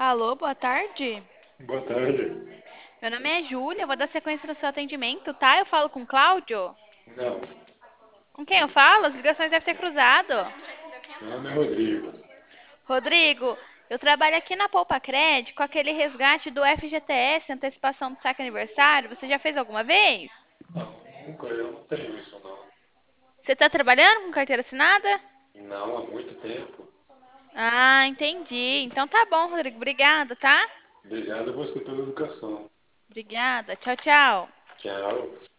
Alô, boa tarde. Boa tarde. Meu nome é Júlia, eu vou dar sequência no seu atendimento, tá? Eu falo com o Cláudio? Não, Com quem eu falo? As ligações devem ter cruzado. meu nome é Rodrigo. Rodrigo, eu trabalho aqui na Poupa Cred com aquele resgate do FGTS, antecipação do saque aniversário. Você já fez alguma vez? Não, nunca, eu não tenho isso não. Você está trabalhando com carteira assinada? Não, há muito tempo. Ah, entendi. Então tá bom, Rodrigo. Obrigada, tá? Obrigado a você pela educação. Obrigada. Tchau, tchau. Tchau.